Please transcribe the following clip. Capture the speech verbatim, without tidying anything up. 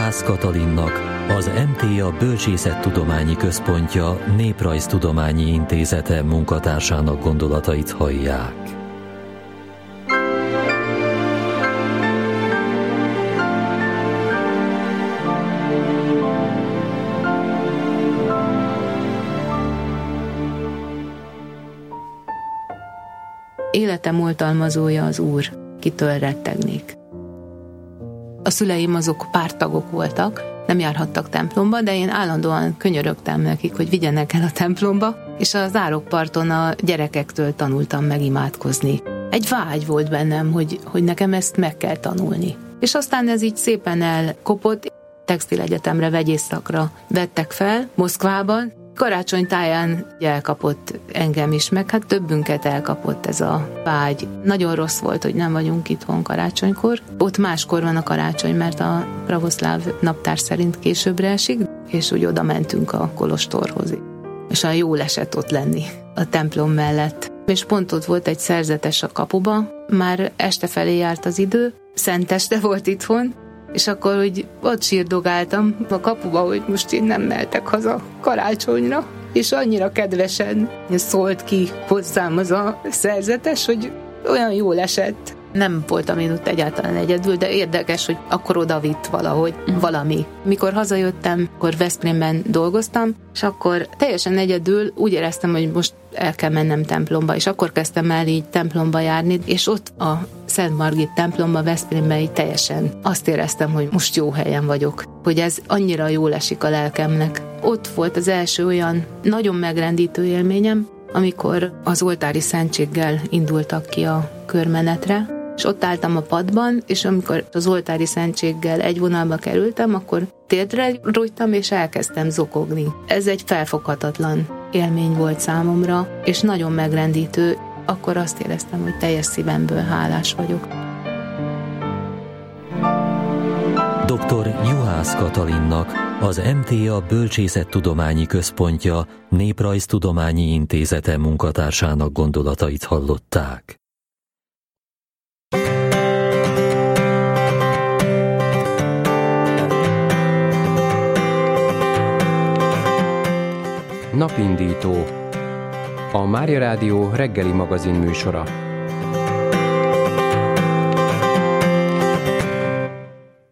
Juhász Katalinnak, az em té á Bölcsészettudományi Központja Néprajztudományi Intézete munkatársának gondolatait hallják. Életem oltalmazója az Úr, kitől rettegnék. A szüleim azok párttagok voltak, nem járhattak templomba, de én állandóan könyörögtem nekik, hogy vigyenek el a templomba, és a zárokparton a gyerekektől tanultam meg imádkozni. Egy vágy volt bennem, hogy, hogy nekem ezt meg kell tanulni. És aztán ez így szépen elkopott, textilegyetemre, vegyészszakra vettek fel Moszkvában. Karácsony táján elkapott engem is, meg hát többünket elkapott ez a vágy. Nagyon rossz volt, hogy nem vagyunk itthon karácsonykor. Ott máskor van a karácsony, mert a pravoszláv naptár szerint későbbre esik, és úgy oda mentünk a kolostorhoz. És olyan jól esett ott lenni a templom mellett. És pont ott volt egy szerzetes a kapuba, már este felé járt az idő, szenteste volt itthon, és akkor úgy ott sírdogáltam a kapuba, hogy most én nem mehetek haza karácsonyra, és annyira kedvesen szólt ki hozzám az a szerzetes, hogy olyan jól esett. Nem voltam én ott egyáltalán egyedül, de érdekes, hogy akkor oda vitt valahogy valami. Mikor hazajöttem, akkor Veszprémben dolgoztam, és akkor teljesen egyedül úgy éreztem, hogy most el kell mennem templomba, és akkor kezdtem el így templomba járni, és ott a Szent Margit templomba Veszprémben így teljesen azt éreztem, hogy most jó helyen vagyok, hogy ez annyira jól esik a lelkemnek. Ott volt az első olyan nagyon megrendítő élményem, amikor az oltári szentséggel indultak ki a körmenetre, és ott álltam a padban, és amikor az oltári szentséggel egy vonalba kerültem, akkor térdre rújtam, és elkezdtem zokogni. Ez egy felfoghatatlan élmény volt számomra, és nagyon megrendítő. Akkor azt éreztem, hogy teljes szívemből hálás vagyok. doktor Juhász Katalinnak, az em té á Bölcsészettudományi Központja Néprajztudományi Intézete munkatársának gondolatait hallották. Napindító. A Mária Rádió reggeli magazin műsora.